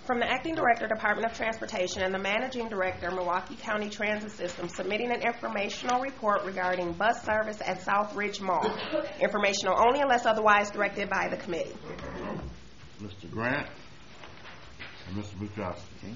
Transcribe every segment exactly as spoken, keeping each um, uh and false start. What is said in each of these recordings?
From the Acting Director, Department of Transportation, and the Managing Director, Milwaukee County Transit System, submitting an informational report regarding bus service at South Ridge Mall. Informational only unless otherwise directed by the committee. Mister Grant and Mister Buchowski.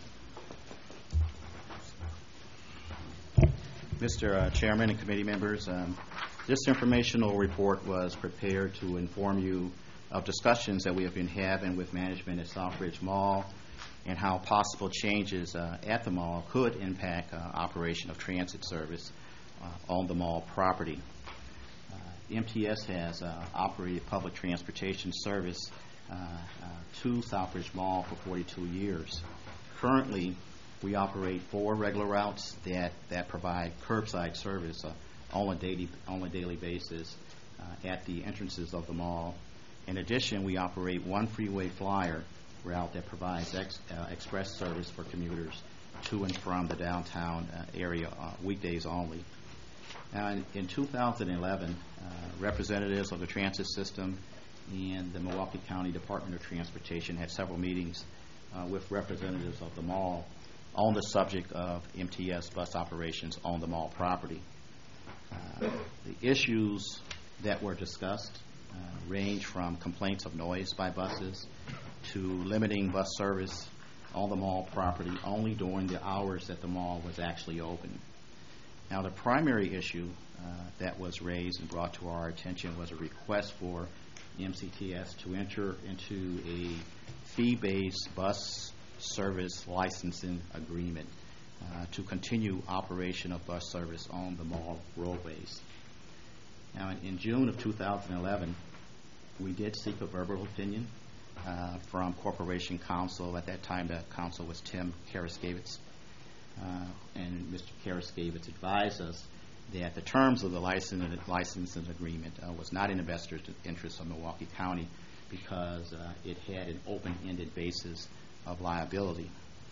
Mister Uh, Chairman and committee members, um, this informational report was prepared to inform you of discussions that we have been having with management at South Ridge Mall and how possible changes uh, at the mall could impact uh, operation of transit service uh, on the mall property. Uh, M T S has uh, operated public transportation service uh, uh, to South Ridge Mall for forty-two years. Currently, we operate four regular routes that, that provide curbside service uh, on a daily, on a daily basis uh, at the entrances of the mall. In addition, we operate one freeway flyer route that provides ex, uh, express service for commuters to and from the downtown uh, area uh, weekdays only. Now, in, in two thousand eleven, uh, representatives of the transit system and the Milwaukee County Department of Transportation had several meetings uh, with representatives of the mall on the subject of M T S bus operations on the mall property. Uh, the issues that were discussed uh, range from complaints of noise by buses to limiting bus service on the mall property only during the hours that the mall was actually open. Now, the primary issue uh, that was raised and brought to our attention was a request for M C T S to enter into a fee-based bus service licensing agreement uh, to continue operation of bus service on the mall roadways. Now, in, in June of two thousand eleven, we did seek a verbal opinion uh, from Corporation Counsel. At that time, the counsel was Tim Karaskevitz, uh, and Mister Karaskevitz advised us that the terms of the licensing, licensing agreement uh, was not in the best interest of Milwaukee County because uh, it had an open-ended basis of liability.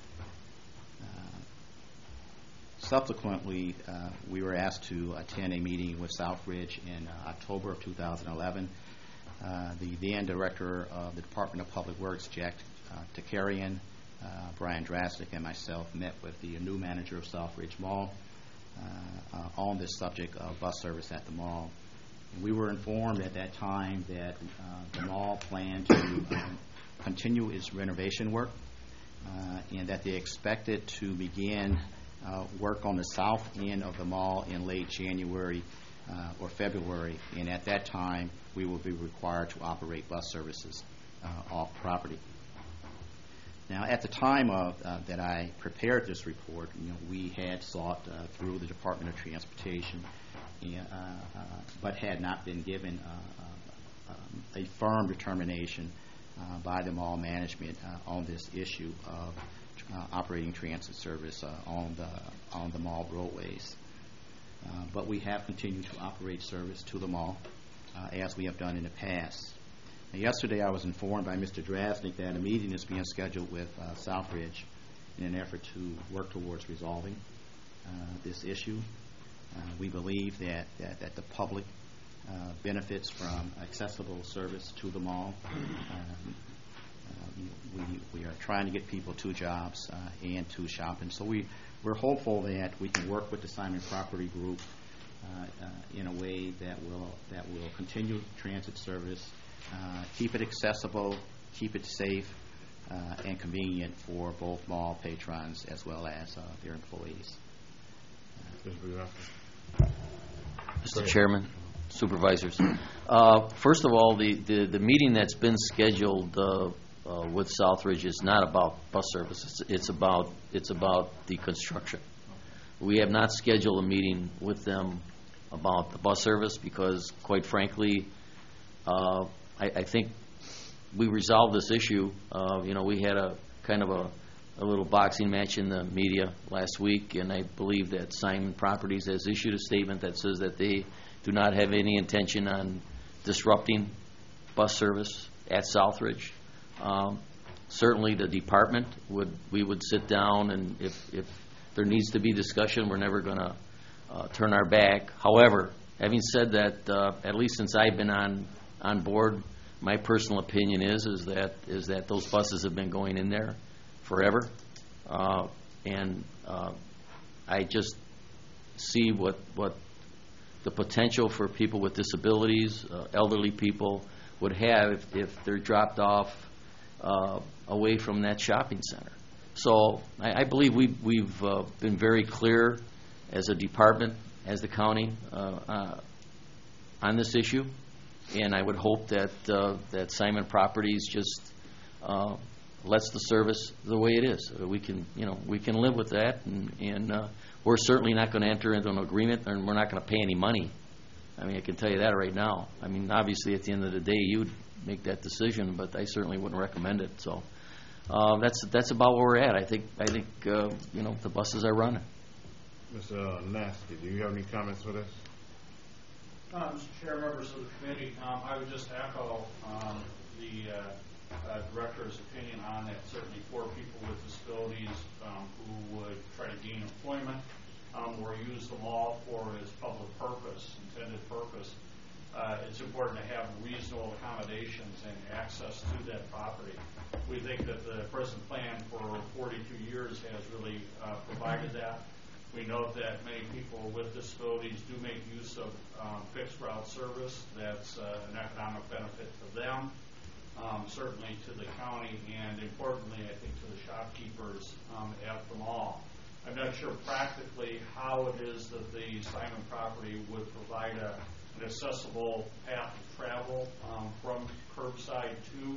Uh, subsequently, uh, we were asked to attend a meeting with Southridge in uh, October of two thousand eleven. Uh, the then director of the Department of Public Works, Jack uh, Takarian, uh, Brian Drastic, and myself met with the new manager of Southridge Mall uh, uh, on this subject of bus service at the mall. And we were informed at that time that uh, the mall planned to um, continue its renovation work uh, and that they expected to begin uh, work on the south end of the mall in late January uh, or February, and at that time we will be required to operate bus services uh, off property. Now, at the time of, uh, that I prepared this report, you know, we had sought uh, through the Department of Transportation, and, uh, uh, but had not been given uh, uh, a firm determination uh, by the mall management uh, on this issue of uh, operating transit service uh, on the on the mall roadways. Uh, but we have continued to operate service to the mall uh, as we have done in the past. Now, yesterday I was informed by Mister Drasnik that a meeting is being scheduled with uh, Southridge in an effort to work towards resolving uh, this issue. Uh, we believe that, that, that the public uh, benefits from accessible service to the mall. Um, uh, we, we are trying to get people to jobs uh, and to shopping. So we, we're hopeful that we can work with the Simon Property Group uh, uh, in a way that will, that will continue transit service, uh, keep it accessible, keep it safe, uh, and convenient for both mall patrons as well as uh, their employees. Mister Chairman, Supervisors. Uh, first of all, the, the, the meeting that's been scheduled uh, uh, with Southridge is not about bus service. It's, it's about it's about the construction. We have not scheduled a meeting with them about the bus service because, quite frankly, uh, I, I think we resolved this issue. Uh, you know, we had a kind of a a little boxing match in the media last week, and I believe that Simon Properties has issued a statement that says that they do not have any intention on disrupting bus service at Southridge. Um, certainly the department would, we would sit down, and if, if there needs to be discussion, we're never going to uh, turn our back. However, having said that, uh, at least since I've been on, on board, my personal opinion is, is that, is that those buses have been going in there forever. Uh, and uh, I just see what, what the potential for people with disabilities, uh, elderly people, would have if, if they're dropped off uh, away from that shopping center. So I, I believe we, we've uh, been very clear as a department, as the county, uh, uh, on this issue, and I would hope that uh, that Simon Properties just uh, lets the service the way it is. Uh, we can, you know, we can live with that, and, and uh, we're certainly not going to enter into an agreement, and we're not going to pay any money. I mean, I can tell you that right now. I mean, obviously, at the end of the day, you'd make that decision, but I certainly wouldn't recommend it. So uh, that's that's about where we're at. I think I think uh, you know, the buses are running. Mister Nasty, do you have any comments for this? Uh, Mister Chair, members of the committee, um, I would just echo um, the uh, uh, director's opinion on that. Certainly for people with disabilities um, who would try to gain employment um, or use the mall for its public purpose, intended purpose, uh, it's important to have reasonable accommodations and access to that property. We think that the present plan for forty-two years has really uh, provided that. We note that many people with disabilities do make use of um, fixed route service. That's uh, an economic benefit to them, um, certainly to the county, and importantly, I think, to the shopkeepers um, at the mall. I'm not sure practically how it is that the Simon property would provide a, an accessible path of travel um, from curbside to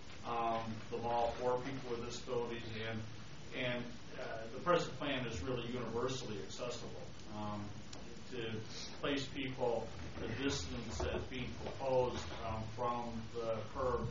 um, the mall for people with disabilities, and and Uh, the present plan is really universally accessible. Um, to place people, the distance that's being proposed um, from the curb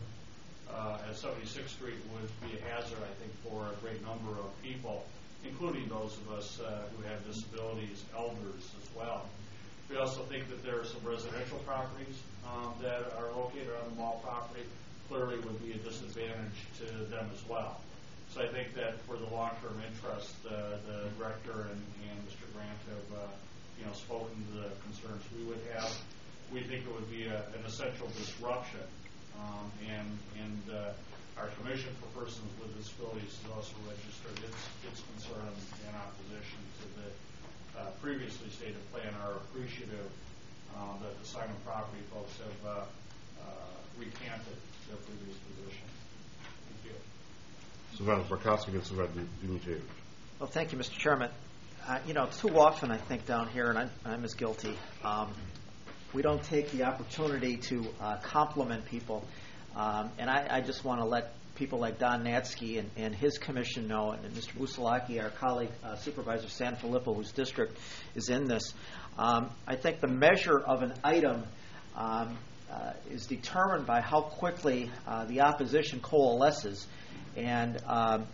uh, at seventy-sixth Street would be a hazard, I think, for a great number of people, including those of us uh, who have disabilities, elders as well. We also think that there are some residential properties um, that are located on the mall property, clearly would be a disadvantage to them as well. So I think that for the long-term interest, uh, the director and, and Mister Grant have, uh, you know, spoken to the concerns we would have. We think it would be a, an essential disruption, um, and and uh, our Commission for Persons with Disabilities has also registered its its concern and opposition to the uh, previously stated plan. Are appreciative um, that the Simon property folks have uh, uh, recanted their previous position. Thank you. Supervisor Barkowski and Supervisor Dimitrievich. Well, thank you, Mister Chairman. Uh, you know, too often I think down here, and I'm, I'm as guilty, um, we don't take the opportunity to uh, compliment people. Um, and I, I just want to let people like Don Natsky and, and his commission know, and Mister Busalaki, our colleague, uh, Supervisor Sanfilippo, whose district is in this. Um, I think the measure of an item um, uh, is determined by how quickly uh, the opposition coalesces. And um,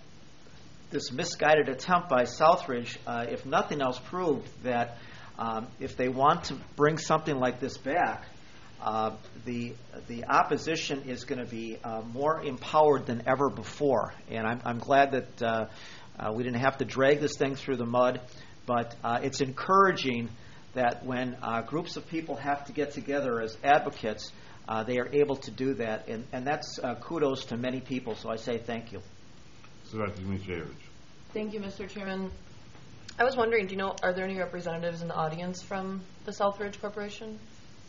this misguided attempt by Southridge, uh, if nothing else, proved that um, if they want to bring something like this back, uh, the the opposition is going to be uh, more empowered than ever before. And I'm, I'm glad that uh, uh, we didn't have to drag this thing through the mud. But uh, it's encouraging that when uh, groups of people have to get together as advocates, Uh, they are able to do that, and, and that's uh, kudos to many people, so I say thank you. Supervisor Dimitrievich. Thank you, Mister Chairman. I was wondering, do you know, are there any representatives in the audience from the Southridge Corporation?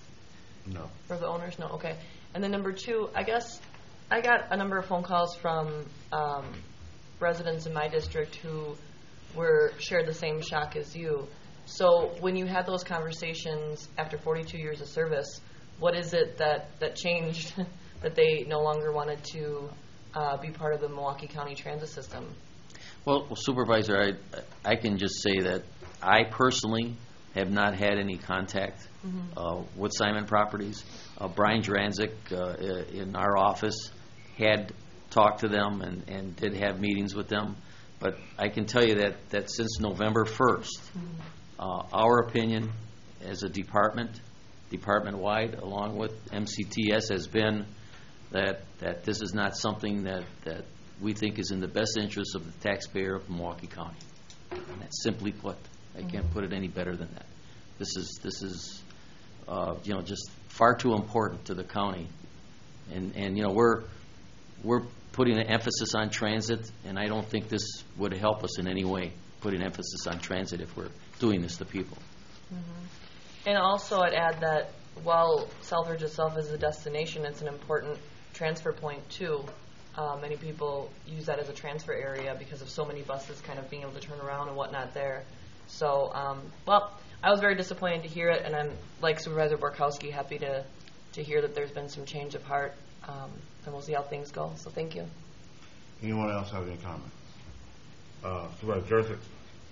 No. Or the owners? No, okay. And then number two, I guess I got a number of phone calls from um, residents in my district who were shared the same shock as you. So when you had those conversations after forty-two years of service, what is it that, that changed that they no longer wanted to uh, be part of the Milwaukee County transit system? Well, well, Supervisor, I, I can just say that I personally have not had any contact mm-hmm. uh, with Simon Properties. Uh, Brian Dranzik uh, in our office had talked to them and, and did have meetings with them. But I can tell you that, that since November first, mm-hmm. uh, our opinion as a department, department-wide, along with M C T S, has been that that this is not something that, that we think is in the best interest of the taxpayer of Milwaukee County. And that's simply put. I can't mm-hmm. put it any better than that. This is this is uh, you know, just far too important to the county, and and you know we're we're putting an emphasis on transit, and I don't think this would help us in any way, putting emphasis on transit if we're doing this to people. And also, I'd add that while Southridge itself is a destination, it's an important transfer point too. Uh, many people use that as a transfer area because of so many buses kind of being able to turn around and whatnot there. So, um, well, I was very disappointed to hear it, and I'm, like Supervisor Borkowski, happy to, to hear that there's been some change of heart, um, and we'll see how things go. So thank you. Anyone else have any comments? Uh, Supervisor Jurcik?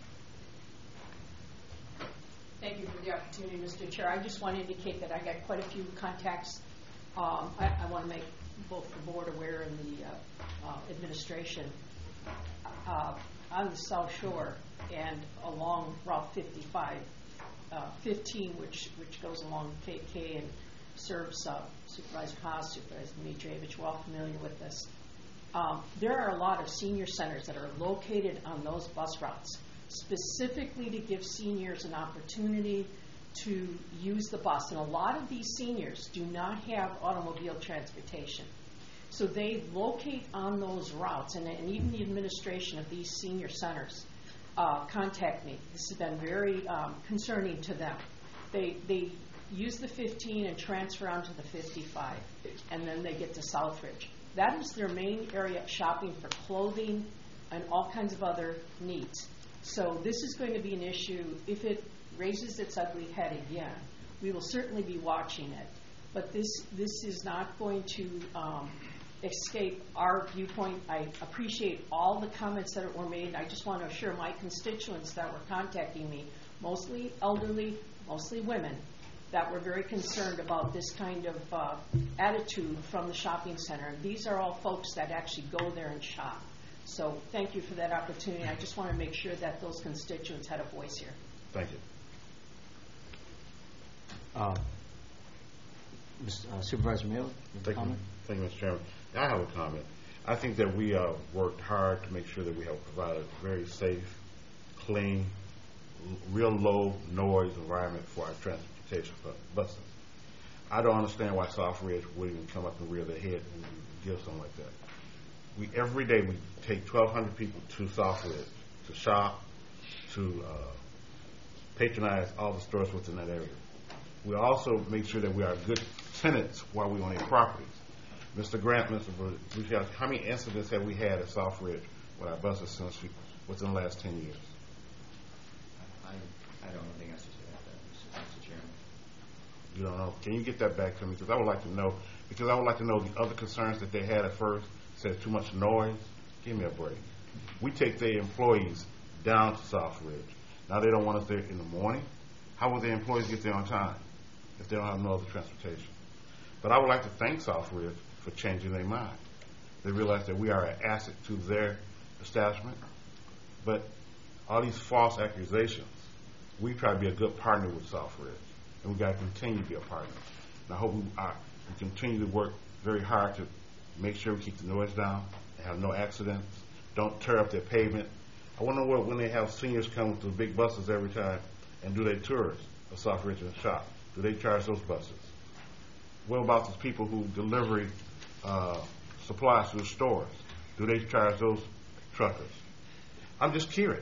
Thank you for the opportunity, Mister Chair. I just want to indicate that I got quite a few contacts. Um, I, I want to make both the board aware and the uh, uh, administration uh, on the South Shore and along Route fifty-five, uh, fifteen, which which goes along K K and serves uh, Supervisor Haas, Supervisor Dmitrijevich. We're all familiar with this. Um, there are a lot of senior centers that are located on those bus routes, specifically to give seniors an opportunity to use the bus. And a lot of these seniors do not have automobile transportation. So they locate on those routes, and, and even the administration of these senior centers uh, contact me. This has been very um, concerning to them. They, they use the fifteen and transfer onto the fifty-five, and then they get to Southridge. That is their main area of shopping for clothing and all kinds of other needs. So this is going to be an issue. If it raises its ugly head again, we will certainly be watching it. But this this is not going to um, escape our viewpoint. I appreciate all the comments that were made. I just want to assure my constituents that were contacting me, mostly elderly, mostly women, that were very concerned about this kind of uh, attitude from the shopping center. And these are all folks that actually go there and shop. So thank you for that opportunity. I just want to make sure that those constituents had a voice here. Thank you. Uh, Mister Uh, Supervisor Mayo, Thank comment? you. Thank you, Mister Chairman. I have a comment. I think that we uh, worked hard to make sure that we have provided a very safe, clean, l- real low noise environment for our transportation bu- buses. I don't understand why Southridge would even come up and rear their head and give something like that. We every day we take twelve hundred people to Southridge to shop, to uh, patronize all the stores within that area. We also make sure that we are good tenants while we're on their properties. Mister Grant, Mister Bruce, how many incidents have we had at Southridge with our buses since we, within the last ten years? I, I don't know the answer to that, Mister Chairman. You don't know? Can you get that back to me? Because I would like to know, because I would like to know the other concerns that they had at first. Said too much noise. Give me a break. We take their employees down to Southridge. Now they don't want us there in the morning. How will their employees get there on time if they don't have no other transportation? But I would like to thank Southridge for changing their mind. They realize that we are an asset to their establishment. But all these false accusations, we try to be a good partner with Southridge, and we got to continue to be a partner. And I hope we, are, we continue to work very hard to make sure we keep the noise down and have no accidents. Don't tear up their pavement. I want to know what, when they have seniors come with the big buses every time and do they tours of Southridge and shop? Do they charge those buses? What about those people who deliver uh, supplies to the stores? Do they charge those truckers? I'm just curious.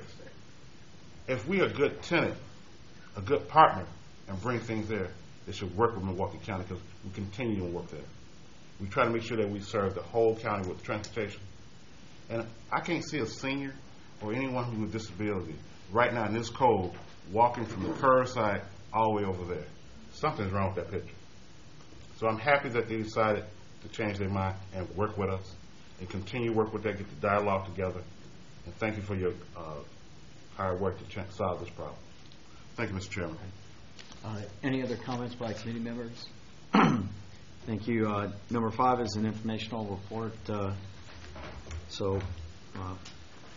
If we are a good tenant, a good partner, and bring things there, they should work with Milwaukee County because we continue to work there. We try to make sure that we serve the whole county with transportation. And I can't see a senior or anyone with a disability right now in this cold walking from the curbside all the way over there. Something's wrong with that picture. So I'm happy that they decided to change their mind and work with us and continue to work with them, get the dialogue together. And thank you for your uh, hard work to ch- solve this problem. Thank you, Mister Chairman. Uh, any other comments by committee members? Thank you. Uh, number five is an informational report. Uh, so, uh,